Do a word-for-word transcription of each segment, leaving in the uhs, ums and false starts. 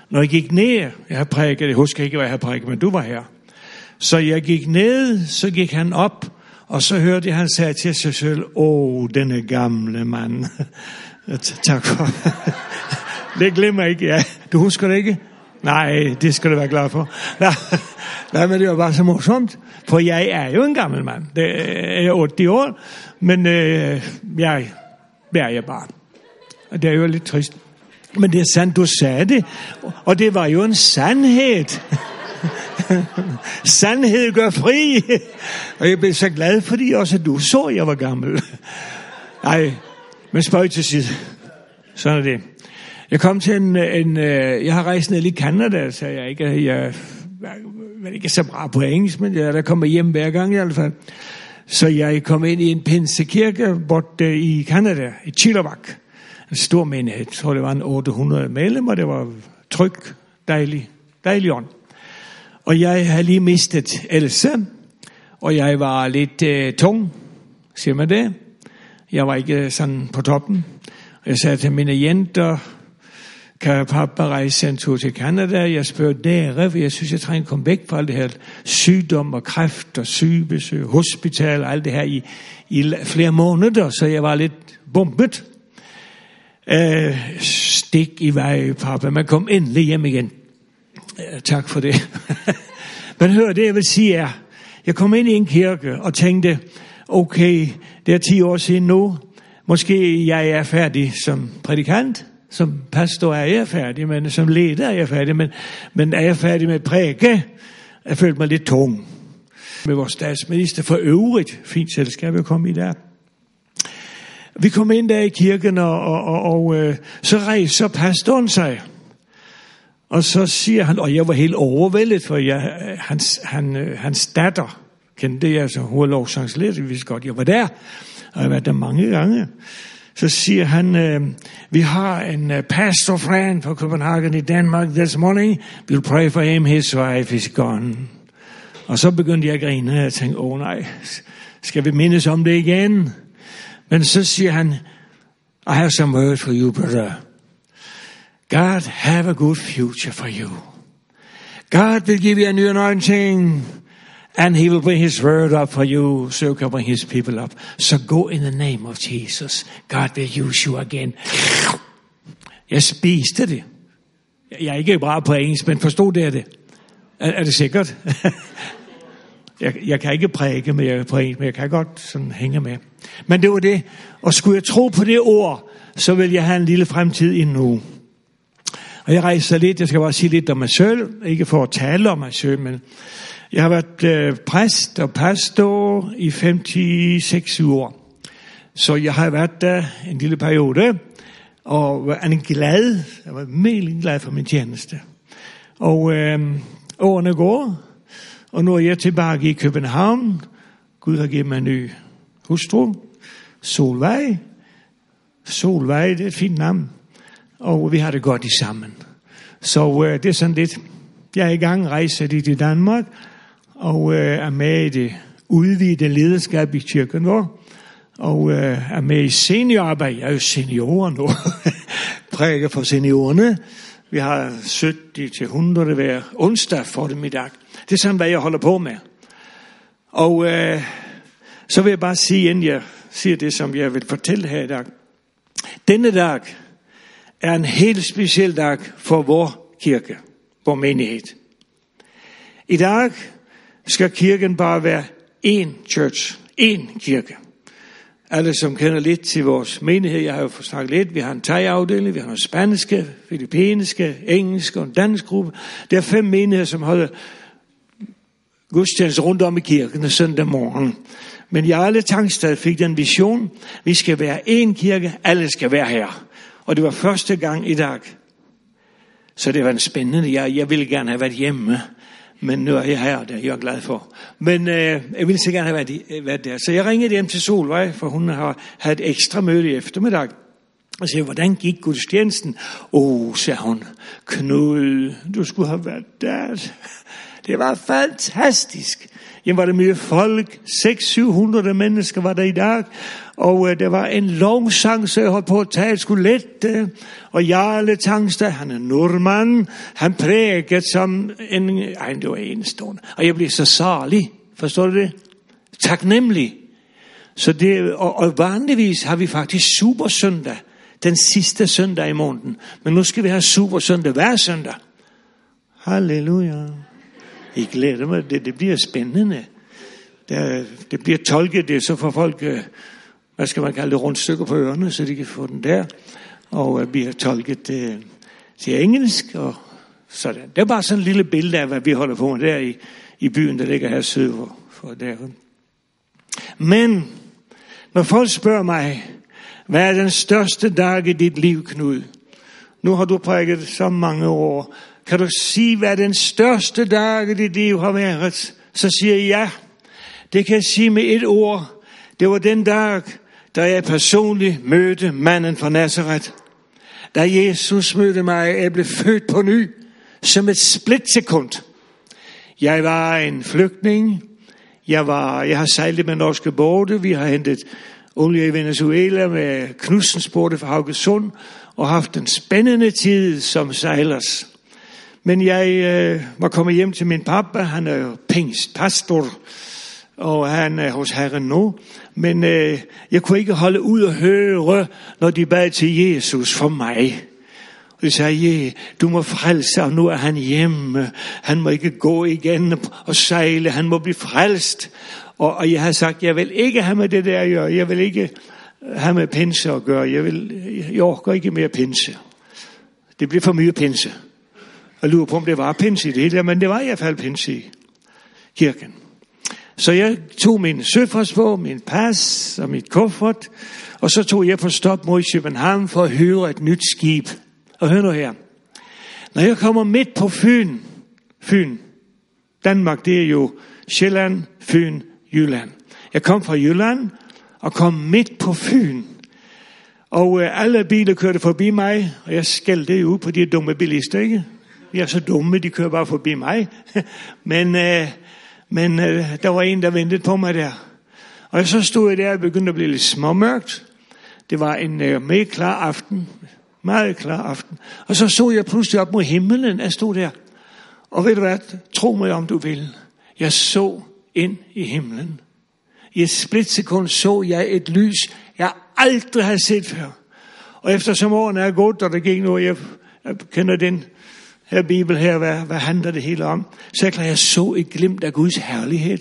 Når jeg gik ned, jeg har prædiket, jeg husker ikke, hvad jeg har prædiket, men du var her. Så jeg gik ned, så gik han op, og så hørte jeg, han sagde til sig selv, åh, denne gamle mand. Tak for. Det glemmer jeg ikke, ja. Du husker det ikke? Nej, det skal du være glad for. Nej, men det var bare så morsomt, for jeg er jo en gammel mand. Det er otte år, men øh, jeg, det er jeg bare. Og det er jo lidt trist. Men det er sandt, du sagde det, og det var jo en sandhed. Sandhed gør fri. Og jeg blev så glad, fordi også du så, jeg var gammel. Nej, men spøj til side. Sådan er det. Jeg kom til en, en jeg har rejst ned i Canada, så jeg ikke, jeg, jeg, jeg er ikke så bra på engelsk, men jeg der kommer hjem hver gang i hvert fald. Så jeg kom ind i en pinsekirke borte i Canada, i Chilliwack. En stor menighed, jeg tror det var en otte hundrede medlemmer, det var tryg, dejlig, dejlig ånd. Og jeg havde lige mistet Else, og jeg var lidt øh, tung, siger man det. Jeg var ikke sådan på toppen. Jeg sagde til mine jenter, kan pappa rejse en tur til Canada? Jeg spørger dere, for jeg synes, jeg trænger at komme væk fra alt det her sygdom og kræft og sygebesøg, hospital og alt det her i, i flere måneder, så jeg var lidt bumpet. Øh, stik i vej, pappa. Man kom endelig hjem igen. Øh, tak for det. Men hør, det jeg vil sige er, jeg kom ind i en kirke og tænkte, okay, det er ti år siden nu. Måske jeg er færdig som prædikant, som pastor er jeg færdig, men som leder er jeg færdig, men, men er jeg færdig med at prædike? Jeg følte mig lidt tung. Med vores statsminister for øvrigt, fint selskab at komme i der. Vi kom ind der i kirken, og, og, og, og øh, så rejser pastoren sig. Og så siger han, og jeg var helt overvældet, for jeg, hans, han, hans datter, kendte jeg, så hun er lovsangsleder, vi vidste godt, jeg var der, og jeg har været der mange gange. Så siger han, øh, vi har en uh, pastor friend fra Copenhagen i Danmark this morning, we'll pray for him, his wife is gone. Og så begyndte jeg at grine, og jeg tænkte, åh oh, nej, skal vi mindes om det igen? Men så siger han, I have some words for you, brother. God have a good future for you. God will give you a new anointing, and he will bring his word up for you, so he can bring his people up. So go in the name of Jesus. God will use you again. Jeg spiste det. Jeg er ikke bra på engelsk, men forstod det, er det? Er, er det sikkert? jeg, jeg kan ikke prædike med på engelsk, men jeg kan godt sådan hænge med. Men det var det. Og skulle jeg tro på det ord, så vil jeg have en lille fremtid endnu. Og jeg rejser lidt, jeg skal bare sige lidt om mig selv, ikke for at tale om mig selv, men jeg har været øh, præst og pastor i femogtres år. Så jeg har været der en lille periode, og var en glad, jeg var meget glad for min tjeneste. Og øh, årene går, og nu er jeg tilbage i København. Gud har givet mig en ny hustru, Solveig. Solveig, det er et fint navn. Og vi har det godt i sammen. Så øh, det er sådan lidt, jeg er i gang rejser i Danmark, og øh, er med i det udvidede lederskab i kirken vor, og øh, er med i seniorarbejde. Jeg er jo seniorer nu, prædiker for seniorerne. Vi har sytten til hundrede hver onsdag for dem i dag. Det er sådan, hvad jeg holder på med. Og øh, så vil jeg bare sige, inden jeg siger det, som jeg vil fortælle her i dag. Denne dag er en helt speciel dag for vor kirke, vor menighed. I dag skal kirken bare være én church, én kirke. Alle, som kender lidt til vores menighed, jeg har jo snakket lidt, vi har en thai-afdeling, vi har en spanske, filippinske, engelske og en dansk gruppe. Der er fem menigheder, som holder gudstjeneste rundt om i kirken søndag morgen. Men Jarle Tangstad fik den vision, vi skal være én kirke, alle skal være her. Og det var første gang i dag. Så det var en spændende, jeg, jeg ville gerne have været hjemme. Men nu er jeg her, det er jeg glad for. Men øh, jeg ville så gerne have været, været der. Så jeg ringede hjem til Solveig, for hun har haft et ekstra møde i eftermiddag. Og siger, hvordan gik gudstjenesten? Åh, oh, sagde hun, Knud, du skulle have været der. Det var fantastisk. Jamen var der mye folk, seks til syv hundrede mennesker var der i dag, og øh, der var en lovsang, så jeg holdt på at tale skulle lette, og Jarle Tangstad, han er nordmand, han prægget som en, ej, det var enestående, og jeg blev så salig, forstår du det? Taknemmelig. Så det, og, og vanligvis har vi faktisk super søndag, den sidste søndag i måneden, men nu skal vi have super søndag hver søndag. Halleluja. Jeg glæder mig, det, det bliver spændende. Det, det bliver tolket, det så får folk, hvad skal man kalde det, rundstykker på ørerne, så de kan få den der, og bliver tolket det, til engelsk, og sådan. Det er bare sådan et lille billede af, hvad vi holder på med der i, i byen, der ligger her syd for, for der. Men, når folk spørger mig, hvad er den største dag i dit liv, Knud? Nu har du prædiket så mange år. Kan du sige, hvad den største dag i dit liv har været? Så siger jeg ja. Det kan jeg sige med et ord. Det var den dag, da jeg personligt mødte manden fra Nazareth. Da Jesus mødte mig, jeg blev født på ny, som et splitsekund. Jeg var en flygtning. Jeg, var, jeg har sejlet med norske både. Vi har hentet olie i Venezuela med Knudsens både fra Haugesund, og haft en spændende tid som sejlers. Men jeg øh, var kommet hjem til min pappa, han er jo pingstpastor, og han er hos Herren nu. Men øh, jeg kunne ikke holde ud og høre, når de bad til Jesus for mig. Og de sagde, ja, du må frelse, og nu er han hjemme. Han må ikke gå igen og sejle, han må blive frelst. Og, og jeg har sagt, jeg vil ikke have med det der at gøre, jeg vil ikke have med pinse at gøre, jeg, vil, jeg orker ikke mere pinse. Det bliver for mye pinse. Jeg lurer på, om det var pinse i det hele, men det var i hvert fald pinse i kirken. Så jeg tog min søfartsbog, min pas og mit kuffert, og så tog jeg på stop mod København for at høre et nyt skib. Og hør nu her. Når jeg kommer midt på Fyn, Fyn, Danmark, det er jo Sjælland, Fyn, Jylland. Jeg kom fra Jylland og kom midt på Fyn. Og øh, alle biler kørte forbi mig, og jeg skældte ud på de dumme bilister, ikke? De er så dumme, de kører bare forbi mig. men øh, men øh, der var en, der ventede på mig der. Og så stod jeg der og begyndte at blive lidt småmørkt. Det var en øh, meget klar aften. Meget klar aften. Og så så jeg pludselig op mod himmelen. Jeg stod der. Og ved du hvad? Tro mig om du vil. Jeg så ind i himlen. I et splitsekund så jeg et lys, jeg aldrig har set før. Og eftersom årene er gået, og der gik noget, jeg, jeg kender den her bibel her, hvad, hvad handler det hele om? Så jeg klar, jeg så et glimt af Guds herlighed.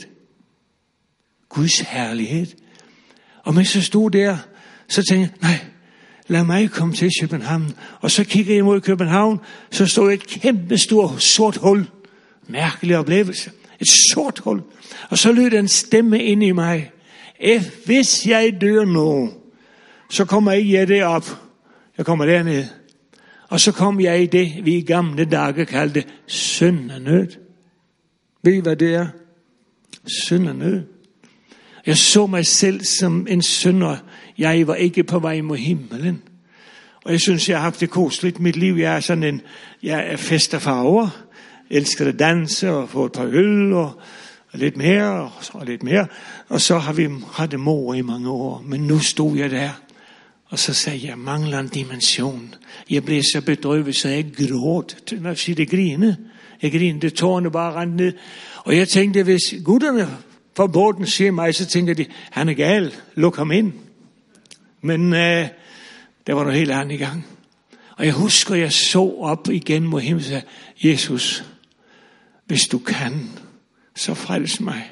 Guds herlighed. Og mens jeg stod der, så tænkte jeg, nej, lad mig komme til København. Og så kiggede jeg mod København, så stod et kæmpe stort sort hul. Mærkelig oplevelse. Et sort hul. Og så lød en stemme ind i mig. Hvis jeg dør nu, så kommer ikke jeg derop. Jeg kommer derned. Og så kom jeg i det, vi i gamle dage kaldte syndernød. Ved I, hvad det er? Syndernød. Jeg så mig selv som en synder. Jeg var ikke på vej mod himmelen. Og jeg synes, jeg har haft det kosteligt. Mit liv, jeg er sådan en, jeg er fest og farver. Jeg elsker at danse og få et par øl og, og lidt mere og, og lidt mere. Og så har vi haft det mor i mange år. Men nu stod jeg der. Og så sagde jeg, jeg mangler en dimension. Jeg blev så bedrøvet, så jeg gråd. Når jeg siger det grine. Jeg grinede, tårerne bare rendte ned. Og jeg tænkte, hvis gutterne fra båden siger mig, så tænker de, han er gal, luk ham ind. Men øh, der var noget helt andet i gang. Og jeg husker, jeg så op igen mod himlen og sagde, Jesus, hvis du kan, så frels mig.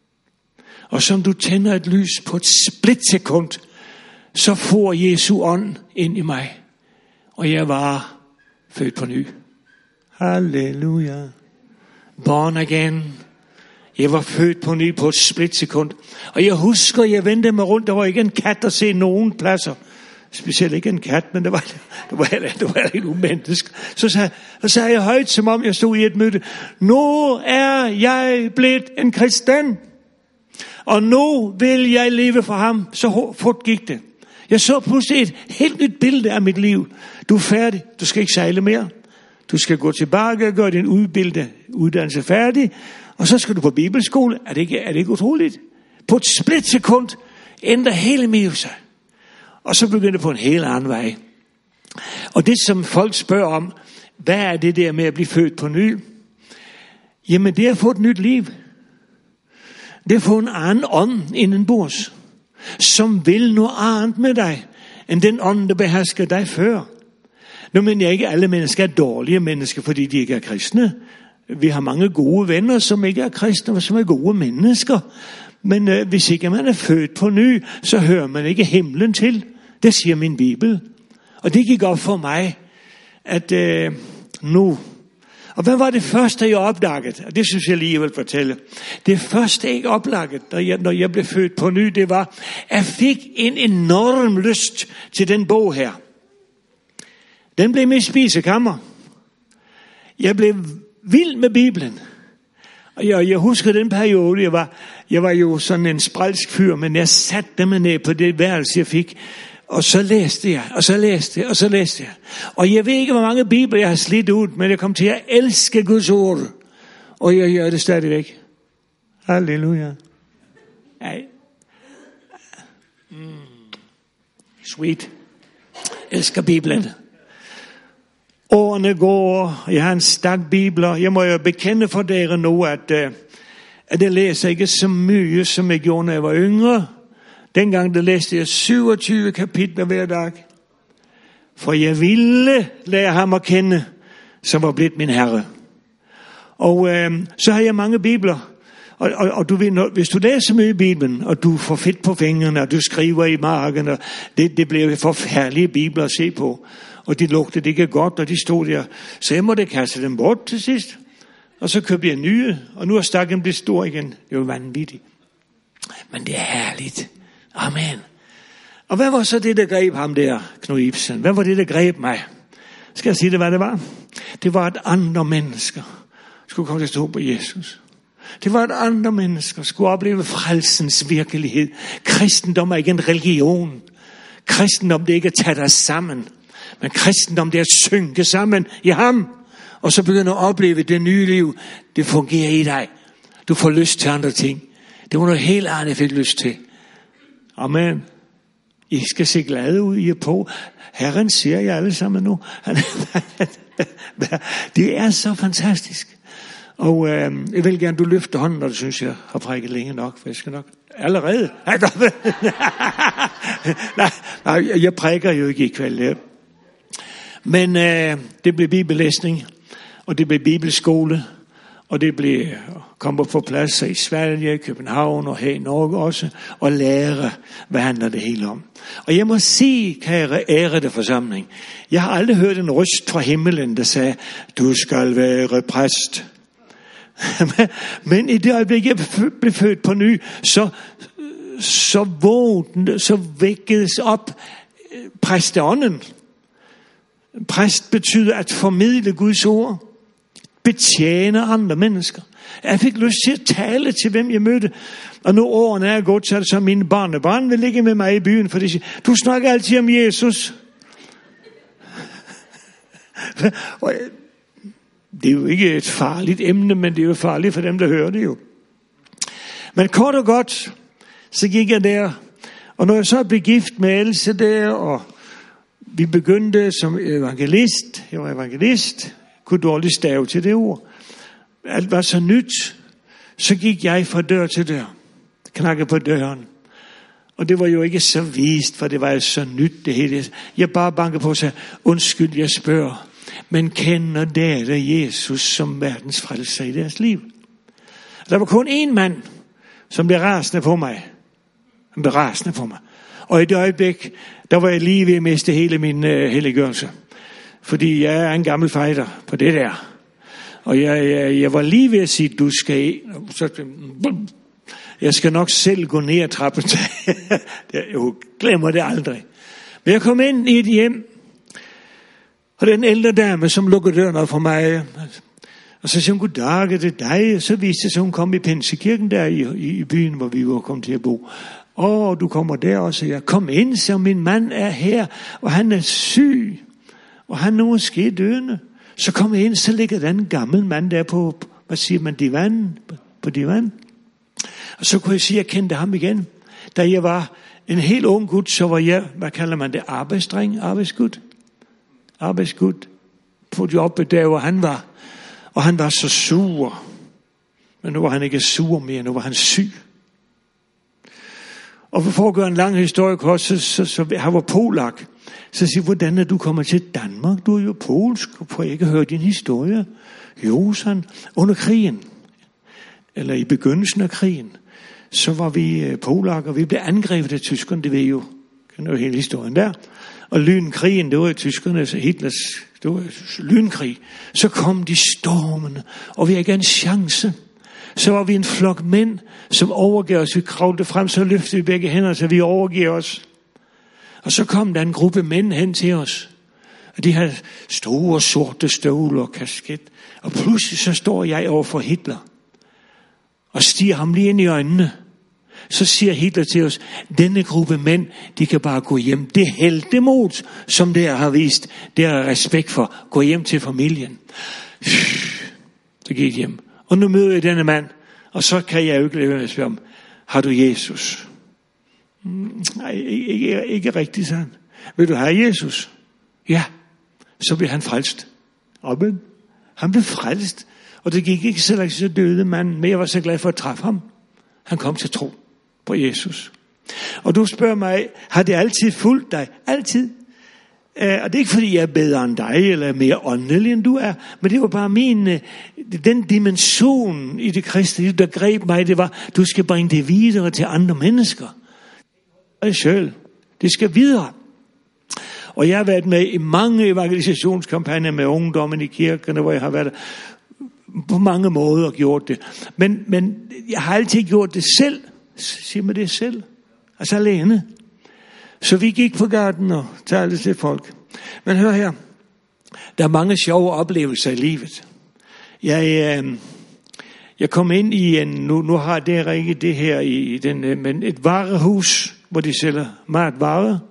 Og som du tænder et lys på et splitsekund, så får Jesu ånd ind i mig. Og jeg var født på ny. Halleluja. Born again. Jeg var født på ny på et splitsekund. Og jeg husker, jeg vendte mig rundt. Der var ikke en kat at se nogen pladser. Specielt ikke en kat, men det var, det var, det var ikke umennesk. Så sagde, så sagde jeg højt, som om jeg stod i et møde. Nu er jeg blevet en kristen. Og nu vil jeg leve for ham. Så fort gik det. Jeg så pludselig et helt nyt billede af mit liv. Du er færdig. Du skal ikke sejle mere. Du skal gå tilbage og gøre din udbilde, uddannelse færdig. Og så skal du på bibelskole. Er det ikke, er det ikke utroligt? På et splitsekund ændrer hele mit sig. Og så begynder det på en helt anden vej. Og det som folk spørger om, hvad er det der med at blive født på ny? Jamen det er at få et nyt liv. Det er at få en anden ånd indenbords, som vil noget andet med dig, end den ånd, der behersker dig før. Nu mener jeg ikke, at alle mennesker er dårlige mennesker, fordi de ikke er kristne. Vi har mange gode venner, som ikke er kristne, og som er gode mennesker. Men øh, hvis ikke man er født på ny, så hører man ikke himlen til. Det siger min Bibel. Og det gik op for mig, at øh, nu... Og hvad var det første, jeg opdagede? Og det synes jeg lige, jeg vil fortælle. Det første, jeg opdagede, når jeg, når jeg blev født på ny, det var, at jeg fik en enorm lyst til den bog her. Den blev mit spisekammer. Jeg blev vild med Bibelen. Og jeg, jeg husker den periode, jeg var, jeg var jo sådan en sprælsk fyr, men jeg satte mig ned på det værelse, jeg fik. Og så læste jeg, og så læste jeg, og så læste jeg. Og jeg ved ikke, hvor mange bibler jeg har slidt ud, men jeg kom til at elske Guds ord. Og jeg gør det stadigvæk. Halleluja. Nej. Mm. Sweet. Jeg elsker Bibelen. Årene går, jeg har en stak bibler. Jeg må jo bekende for dere nu, at, at jeg læser ikke så mye, som jeg gjorde, når jeg var yngre. Dengang der læste jeg syvogtyve kapitler hver dag. For jeg ville lære ham at kende, som var blevet min herre. Og øh, så har jeg mange bibler. Og, og, og du ved, hvis du læser mye i Bibelen, og du får fedt på fingrene, og du skriver i marken, og det, det bliver forfærdelige bibler at se på. Og de lugtede ikke godt, og de stod der. Så jeg måtte kaste dem bort til sidst. Og så købte jeg nye, og nu er stakken blevet stor igen. Det var vanvittigt. Men det er herligt. Amen. Og hvad var så det, der greb ham der, Knud Ibsen? Hvad var det, der greb mig? Skal jeg sige det, hvad det var? Det var, at andre mennesker skulle komme til at stå på Jesus. Det var, at andre mennesker skulle opleve frelsens virkelighed. Kristendom er ikke en religion. Kristendom, det er ikke at tage dig sammen. Men kristendom, det er at synke sammen i ham. Og så begynder at opleve det nye liv. Det fungerer i dig. Du får lyst til andre ting. Det var noget helt andet, jeg fik lyst til. Amen. I skal se glade ud, I er på. Herren ser jer alle sammen nu. Det er så fantastisk. Og øh, jeg vil gerne, du løfter hånden, når du synes, jeg har prækket længe nok. For jeg skal nok allerede. nej, nej, jeg prækker jo ikke i kveld. Men øh, det blev bibellæsning, og det blev bibelskole, og det blev komme på plads i Sverige, København og her i Norge også, og lære, hvad handler det hele om. Og jeg må sige, kære ærede forsamling, jeg har aldrig hørt en røst fra himmelen, der sagde, du skal være præst. Men i det øjeblik, jeg blev født på ny, så, så vågnede, så vækkedes op præsteånden. Præst betyder at formidle Guds ord, betjene andre mennesker. Jeg fik lyst til at tale til hvem jeg mødte. Og nu årene er gået, så er det så mine barnebarn vil ligge med mig i byen, for de siger, du snakker altid om Jesus. Det er jo ikke et farligt emne, men det er jo farligt for dem, der hører det jo. Men kort og godt, så gik jeg der, og når jeg så blev gift med Else der, og vi begyndte som evangelist, jeg var evangelist, kunne dårligt stave til det ord. Alt var så nyt, så gik jeg fra dør til dør, knakkede på døren. Og det var jo ikke så vist, for det var jo så nyt det hele. Jeg bare bankede på og sagde, undskyld, jeg spørger, men kender dere Jesus som verdens frelser i deres liv? Der var kun én mand, som blev rasende på mig. Han blev rasende på mig. Og i det øjeblik, der var jeg lige ved at miste hele min uh, helliggørelse. Fordi jeg er en gammel fighter på det der. Og jeg, jeg, jeg var lige ved at sige, du skal... Så, jeg skal nok selv gå ned ad trappen. Jeg glemmer det aldrig. Men jeg kom ind i et hjem, og den ældre dame, som lukkede døren op for mig, og så siger hun, goddag, er det dig? Og så viste det sig, hun kom i Pinsekirken der i, i, i byen, hvor vi var kommet til at bo. Åh, du kommer der også. Jeg kom ind, så min mand er her, og han er syg, og han er måske døende. Så kom jeg ind, så ligger der en gammel mand der på, hvad siger man, divan, på divan. Og så kunne jeg sige, at jeg kendte ham igen. Da jeg var en helt ung gut, så var jeg, hvad kalder man det, arbejdsdreng, arbejdsgut, arbejdsgut, på jobbet der, hvor han var. Og han var så sur. Men nu var han ikke sur mere, nu var han syg. Og for at gøre en lang historie kort, så, så, så han var polak. Så siger, hvordan er du kommet til Danmark? Du er jo polsk, og får ikke høre din historie. Jo, sådan, under krigen, eller i begyndelsen af krigen, så var vi polak, og vi blev angrebet af tyskerne, det ved I jo. Det er jo hele historien der. Og lynkrigen, det var jo tyskerne, altså Hitlers, det var lynkrig. Så kom de stormende, og vi havde ikke en chance. Så var vi en flok mænd, som overgav os. Vi kravlede frem, så løftede vi begge hænder, så vi overgav os. Og så kom der en gruppe mænd hen til os. Og de havde store sorte støvler og kasket. Og pludselig så står jeg over for Hitler. Og stiger ham lige ind i øjnene. Så siger Hitler til os, denne gruppe mænd, de kan bare gå hjem. Det heltemod, som der har vist, det er respekt for. Gå hjem til familien. Så gik hjem. Og nu møder jeg denne mand, og så kan jeg jo ikke lade være med at spørge om, har du Jesus? Mm, nej, ikke, ikke, ikke rigtigt, sådan. Vil du have Jesus? Ja, så blev han frelst. Amen. Han blev frelst, og det gik ikke så langt, så døde manden, men jeg var så glad for at træffe ham. Han kom til tro på Jesus. Og du spørger mig, har det altid fulgt dig? Altid. Uh, og det er ikke fordi jeg er bedre end dig, eller mere åndelig end du er, men det var bare min, uh, den dimension i det kristne liv, der greb mig, det var, du skal bringe det videre til andre mennesker. Og selv, det skal videre. Og jeg har været med i mange evangelisationskampagner med ungdommen i kirkerne, hvor jeg har været på mange måder gjort det. Men, men jeg har altid gjort det selv. Siger man det selv? Altså alene. Så vi gik på gaden og talte til folk. Men hør her. Der er mange sjove oplevelser i livet. Jeg, øh, jeg kom ind i en, nu, nu har det ikke det her i den, øh, men et varehus, hvor de sælger matvarer,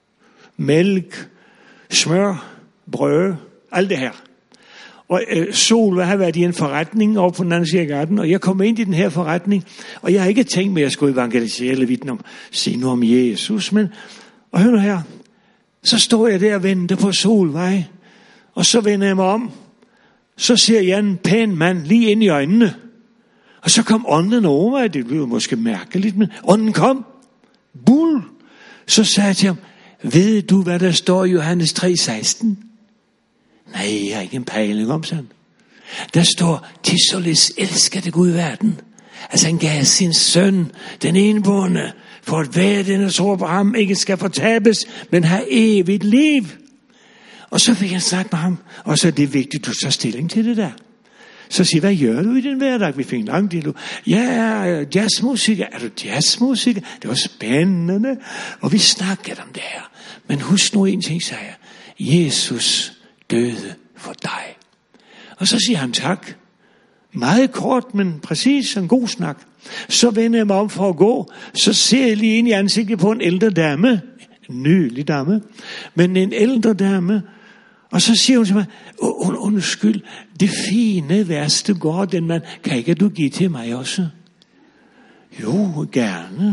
mælk, smør, brød, alt det her. Og øh, Sol har været i en forretning over på den anden side af gaden, og jeg kom ind i den her forretning, og jeg har ikke tænkt mig, at jeg skulle evangelisere eller vidne om, sige noget om Jesus, men, og hør nu her, så står jeg der og venter på Solvej, og så vender jeg mig om, så ser jeg en pæn mand lige ind i øjnene, og så kom ånden over mig, det blev måske mærkeligt, men ånden kom, bull, så sagde jeg til ham, ved du, hvad der står i Johannes tre seksten? Nej, jeg har ikke en pejling om sådan. Der står, til således elskede Gud verden. Altså han gav sin søn, den enbårne, for at hver den, der tror på ham, ikke skal fortabes, men have evigt liv. Og så fik jeg snakket med ham, og så er det vigtigt, du tager stilling til det der. Så siger, hvad gør du i den hverdag? Vi fik en lang dialog. Ja, er jazzmusiker. Er du jazzmusiker? Det var spændende. Og vi snakkede om det her. Men husk nu en ting, sagde jeg. Jesus døde for dig. Og så siger han tak. Meget kort, men præcis en god snak. Så vender jeg mig om for at gå. Så ser jeg lige ind i ansigtet på en ældre dame. En nylig dame. Men en ældre dame. Og så siger hun til mig, und, undskyld, det fine værste går, den man, kan ikke du give til mig også? Jo, gerne.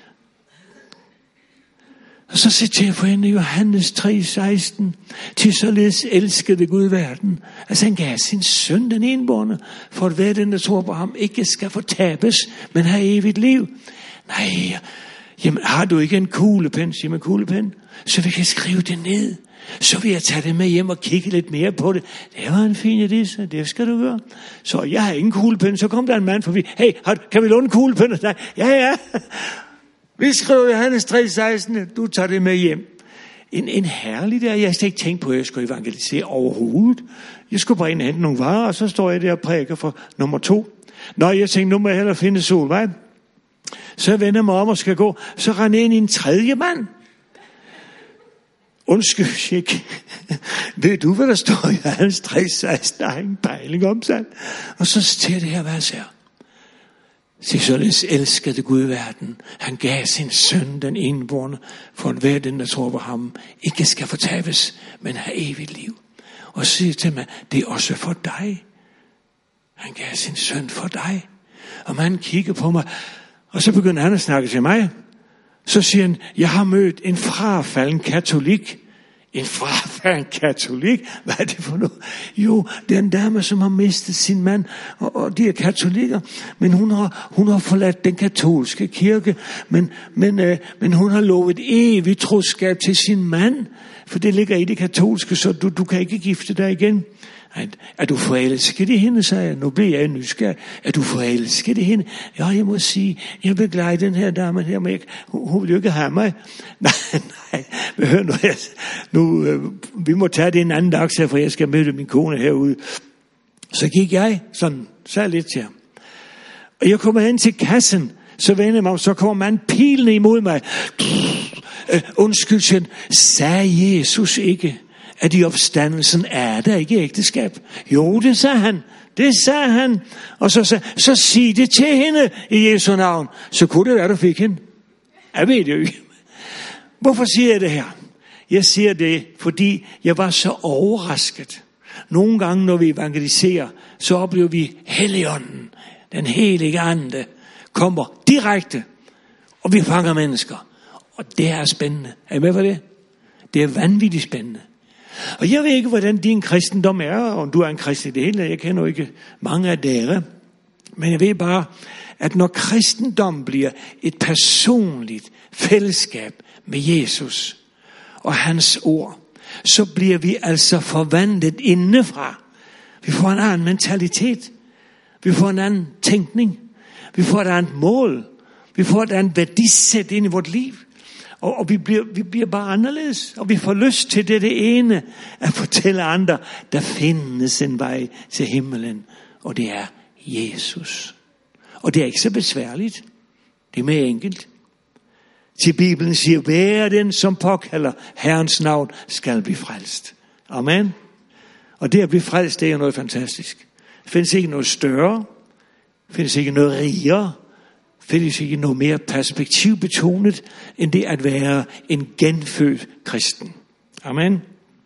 Og så citerer jeg for hende Johannes tre seksten, til således elskede Gud verden. Altså han gav sin søn, den enbårne, for at hver den, der tror på ham, ikke skal fortabes, men have evigt liv. Nej, jamen har du ikke en kuglepen, siger man kuglepen, så vi kan skrive det ned. Så vil jeg tage det med hjem og kigge lidt mere på det. Det var en fin idé, så det skal du gøre. Så jeg har ingen kuglepen, så kom der en mand forbi. Hey, kan vi låne kuglepen? Nej, ja, ja. Vi skriver Johannes tre seksten, du tager det med hjem. En, en herlig der, jeg har ikke tænkt på, at jeg skulle evangelisere overhovedet. Jeg skulle bare ind og hente nogle varer, og så står jeg der og præker for nummer to. Nå, jeg tænkte, nu må jeg hellere finde Solvej. Så jeg vender mig om og skal gå. Så render jeg ind i en tredje mand. Undskyld, tjek. Ved du, hvad der står i Johannes tre seksten? Der er ingen pejling om sig. Og så til det her vers her. Se, således elskede Gud verden. Han gav sin søn, den enbårne, for at hver den, der tror på ham, ikke skal fortabes, men have evigt liv. Og siger til mig, det er også for dig. Han gav sin søn for dig. Og man kigger på mig, og så begynder han at snakke til mig. Så siger han, jeg har mødt en frafalden katolik. En frafalden katolik? Hvad er det for noget? Jo, det er en dame, som har mistet sin mand, og, og de er katolikker. Men hun har, hun har forladt den katolske kirke, men, men, øh, men hun har lovet evigt troskab til sin mand, for det ligger i det katolske, så du, du kan ikke gifte dig igen. Er du forelsket i hende, sagde jeg. Nu bliver jeg nysgerrig. Er du forelsket i hende? Ja, jeg må sige, jeg vil glide den her dame her, men jeg, hun, hun vil jo ikke have mig. Nej, nej, men hør nu, jeg, nu øh, vi må tage det en anden dag, for jeg skal møde min kone herude. Så gik jeg sådan, sagde lidt til ham. Og jeg kommer hen til kassen, så vender jeg mig om, så kommer man pilende imod mig. Øh, undskyld, sagde Jesus ikke, at i opstandelsen er der ikke ægteskab? Jo, det sagde han. Det sagde han. Og så sagde så sig det til hende i Jesu navn. Så kunne det være, du fik hende. Jeg ved det jo ikke. Hvorfor siger jeg det her? Jeg siger det, fordi jeg var så overrasket. Nogle gange, når vi evangeliserer, så oplever vi Helligånden, den helige ande, kommer direkte, og vi fanger mennesker. Og det er spændende. Er I med på det? Det er vanvittigt spændende. Og jeg ved ikke, hvordan din kristendom er, om du er en kristen i det hele. Jeg kender jo ikke mange af dere. Men jeg ved bare, at når kristendom bliver et personligt fællesskab med Jesus og hans ord, så bliver vi altså forvandlet indefra. Vi får en anden mentalitet. Vi får en anden tænkning. Vi får et andet mål. Vi får et andet værdisæt ind i vort liv. Og, og vi, bliver, vi bliver bare anderledes. Og vi får lyst til det, det ene, at fortælle andre, der findes en vej til himmelen. Og det er Jesus. Og det er ikke så besværligt. Det er mere enkelt. Til Bibelen siger, hver den, som påkalder Herrens navn, skal blive frelst. Amen. Og det at blive frelst, det er jo noget fantastisk. Der findes ikke noget større. Der findes ikke noget rigere. Findes ikke noget mere perspektivbetonet, end det at være en genfødt kristen. Amen.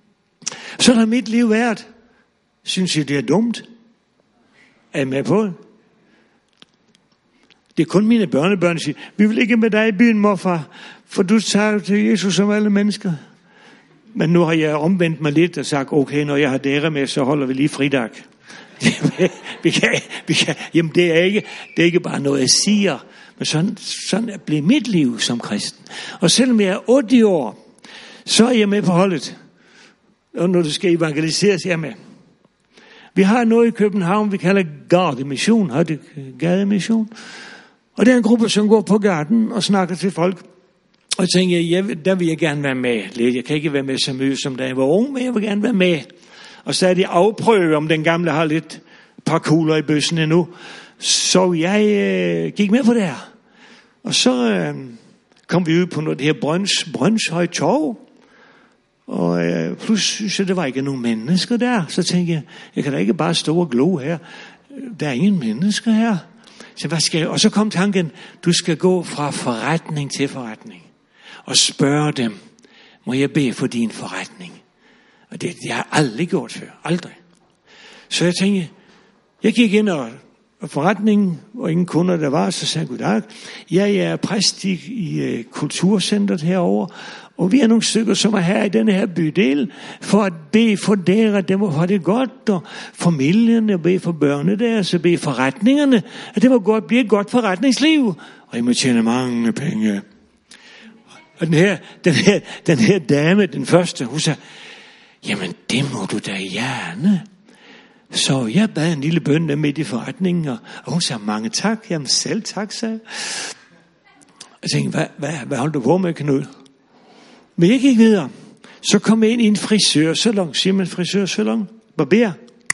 Så har mit liv været. Synes I, det er dumt? Er I med på det? Det er kun mine børnebørn, der siger, vi vil ikke med dig i byen, morfar, for du tager til Jesus som alle mennesker. Men nu har jeg omvendt mig lidt og sagt, okay, når jeg har dere med, så holder vi lige fridag. vi kan, vi kan, jamen det er, ikke, det er ikke bare noget, jeg siger, men sådan, sådan er blevet mit liv som kristen. Og selvom jeg er otte år, så er jeg med på holdet. Og når du skal evangeliseres, jeg er med. Vi har noget i København, vi kalder Gardemission. Har det Gademission? Og det er en gruppe, som går på gaden og snakker til folk. Og jeg tænker, jeg, der vil jeg gerne være med lidt. Jeg kan ikke være med så mye, som da jeg var ung, men jeg vil gerne være med. Og så er det afprøve, om den gamle har lidt par kugler i bøssen endnu. Så jeg øh, gik med på det her. Og så øh, kom vi ud på noget, det her Brøns, Brønshøj Torv. Og øh, pludselig synes jeg, der var ikke nogen mennesker der. Så tænkte jeg, jeg kan da ikke bare stå og glo her. Der er ingen mennesker her. Så hvad skal jeg? Og så kom tanken, du skal gå fra forretning til forretning. Og spørge dem, må jeg bede for din forretning? Og det, det har jeg aldrig gjort før. Aldrig. Så jeg tænkte, jeg gik ind og, og forretningen, og ingen kunder der var, så sagde jeg, goddag. Jeg er præst i, i kulturcentret herovre, og vi er nogle stykker, som er her i denne her bydel, for at bede for dere, dem må få det godt, og familien, og bede for børnene der, så bede forretningerne, at det må godt blive et godt forretningsliv, og I må tjene mange penge. Og den her, den her, den her dame, den første, hun sagde, jamen det må du da gerne. Så jeg bad en lille bøn der midt i forretningen, og hun sagde, mange tak. Jamen selv tak, sagde jeg. Jeg tænkte, hvad, hvad, hvad holder du på med, Knud? Men jeg gik videre. Så kom jeg ind i en frisørsalon. Siger man frisørsalon? Barber.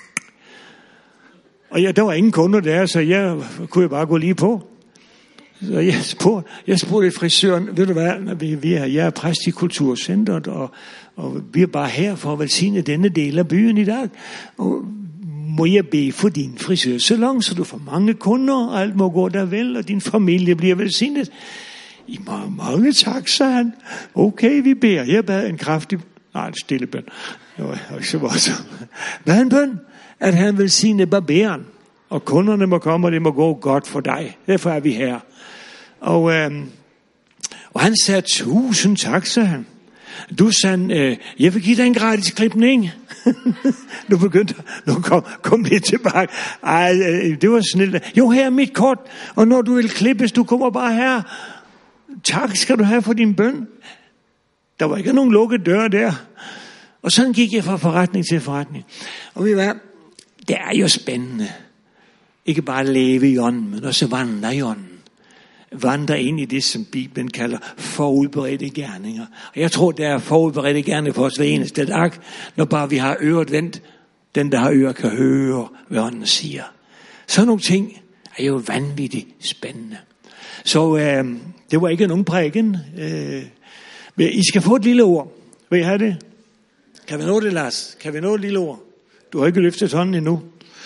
Og jeg, der var ingen kunder der, så jeg kunne bare gå lige på. Så jeg spurgte, jeg spurgte frisøren, ved du hvad, vi, vi er, jeg er præst i kulturcentret, og, og vi er bare her for at velsigne denne del af byen i dag. Og må jeg bede for din frisørsalon, så du får mange kunder, og alt må gå der vel, og din familie bliver velsignet. I må mange tak, sagde han. Okay, vi beder. Jeg bad en kraftig, nej, en stille bøn. Det var ikke så meget. Bad en bøn, at han velsigne barberen, og kunderne må komme, og det må gå godt for dig. Derfor er vi her. Og, øh, og han sagde, tusind tak, sagde han. Du sagde, øh, jeg vil give dig en gratis klipning. Nu begyndte, nu kom, kom det tilbage. Ej, øh, det var snilt. Jo, her er mit kort, og når du vil klippes, du kommer bare her. Tak skal du have for din bøn. Der var ikke nogen lukket dør der. Og sådan gik jeg fra forretning til forretning. Og ved hvad, det er jo spændende. Ikke bare at leve i ånden, men også vandre i ånden. Vandre ind i det, som Bibelen kalder forudberedte gerninger. Og jeg tror, der er forudberedte gerninger for os hver eneste dag, når bare vi har øret vendt. Den, der har ører, kan høre, hvad ånden siger. Sådan nogle ting er jo vanvittigt spændende. Så øh, det var ikke nogen prædiken. Øh, I skal få et lille ord. Vil I have det? Kan vi nå det, Lars? Kan vi nå et lille ord? Du har ikke løftet hånden endnu.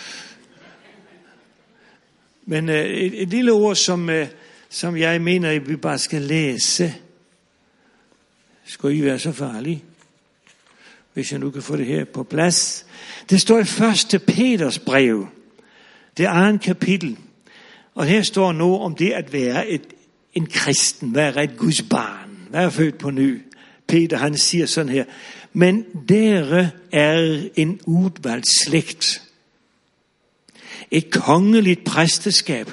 Men øh, et, et lille ord, som, øh, som jeg mener, at vi bare skal læse. Skal I være så farlige? Hvis jeg nu kan få det her på plads. Det står i første Peters brev. Det er andet kapitel. Og her står noget om det at være et, en kristen, være et Guds barn, være født på ny. Peter han siger sådan her, men dere er en udvalgt slægt, et kongeligt præsteskab,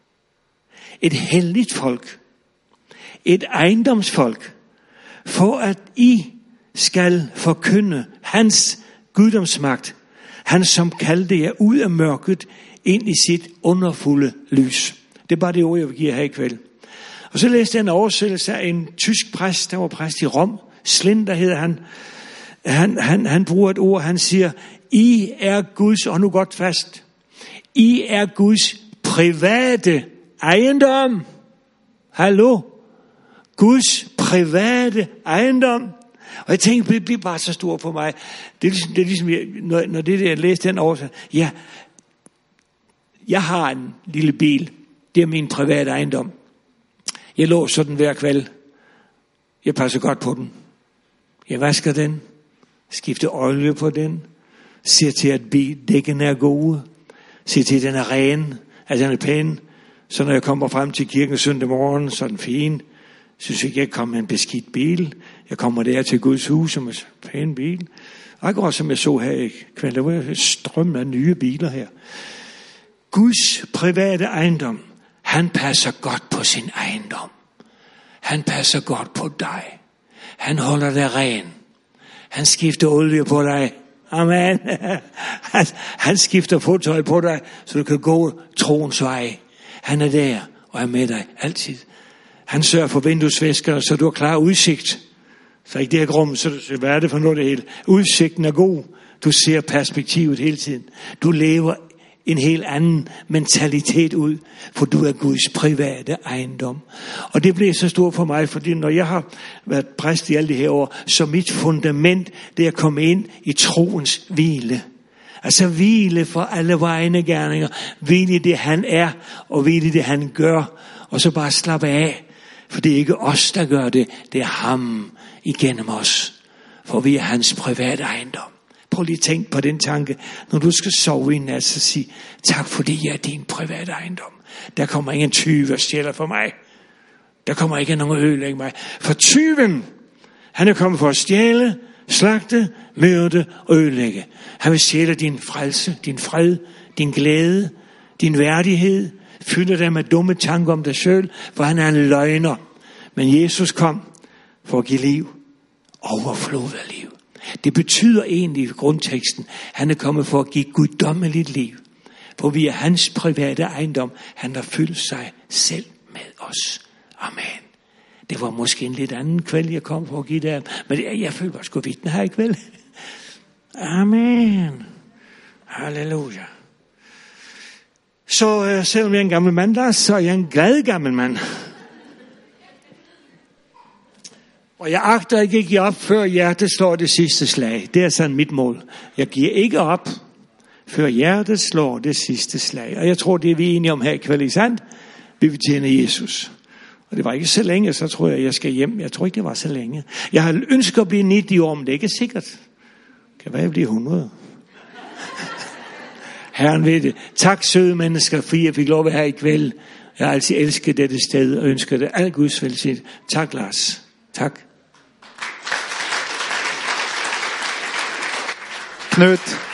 et helligt folk, et ejendomsfolk, for at I skal forkynde hans guddomsmagt, han som kaldte jer ud af mørket, ind i sit underfulde lys. Det er bare det ord, jeg vil give her i kveld. Og så læste jeg en oversættelse af en tysk præst, der var præst i Rom. Slinder hedder han. Han, han. han bruger et ord, han siger, I er Guds, og nu godt fast, I er Guds private ejendom. Hallo? Guds private ejendom. Og jeg tænkte, det bliver bare så stort for mig. Det er ligesom, det er ligesom jeg, når, når det der, jeg læste den oversættelse, ja, jeg har en lille bil. Det er min private ejendom. Jeg låser den hver kveld. Jeg passer godt på den. Jeg vasker den. Skifter olie på den. Ser til, at dækken er gode. Ser til, at den er ren. At den er pæn. Så når jeg kommer frem til kirken søndag morgen, så er den fin. Synes ikke, jeg kommer med en beskidt bil. Jeg kommer der til Guds hus med en pæn bil. Akkurat som jeg så her i kveld. Der var en strøm af nye biler her. Guds private ejendom. Han passer godt på sin ejendom. Han passer godt på dig. Han holder dig ren. Han skifter olie på dig. Amen. Han, han skifter fodtøj på dig, så du kan gå troens vej. Han er der og er med dig altid. Han sørger for vinduesvæsker, så du har klar udsigt. Så ikke det er grum, så hvad er det for noget det hele? Udsigten er god. Du ser perspektivet hele tiden. Du lever en helt anden mentalitet ud, for du er Guds private ejendom. Og det blev så stort for mig, fordi når jeg har været præst i alle de her år, så mit fundament, det er at komme ind i troens hvile. Altså hvile for alle vejene gerninger, hvile i det han er, og hvile i det han gør, og så bare slappe af, for det er ikke os, der gør det, det er ham igennem os, for vi er hans private ejendom. Prøv lige at tænke på den tanke, når du skal sove i nat, så sig, tak fordi jeg er din private ejendom. Der kommer ingen tyve og stjæler for mig. Der kommer ikke nogen ødelægge mig. For tyven, han er kommet for at stjæle, slagte, myrde og ødelægge. Han vil stjæle din frelse, din fred, din glæde, din værdighed, fylde dig med dumme tanker om dig selv, for han er en løgner. Men Jesus kom for at give liv, overflod af liv. Det betyder egentlig i grundteksten, han er kommet for at give guddommeligt liv. For vi er hans private ejendom. Han har fyldt sig selv med os. Amen. Det var måske en lidt anden kveld, jeg kom for at give der. Men jeg, jeg føler mig sgu vidne her i kveld. Amen. Halleluja. Så øh, selvom jeg er en gammel mand, der, så er jeg en glad gammel mand. Og jeg agter ikke at give op, før hjertet slår det sidste slag. Det er sådan mit mål. Jeg giver ikke op, før hjertet slår det sidste slag. Og jeg tror, det er vi enige om her i kveld, sandt? Vi vil tjene Jesus. Og det var ikke så længe, så tror jeg, jeg skal hjem. Jeg tror ikke, det var så længe. Jeg har ønsket at blive nitti år, men det er ikke sikkert. Det kan være, jeg bliver hundrede. Herren ved det. Tak, søde mennesker, fordi jeg fik lov at være her i kveld. Jeg har altid elsket dette sted og ønsker det alt Guds velsignelse. Tak, Lars. Tak. Knut.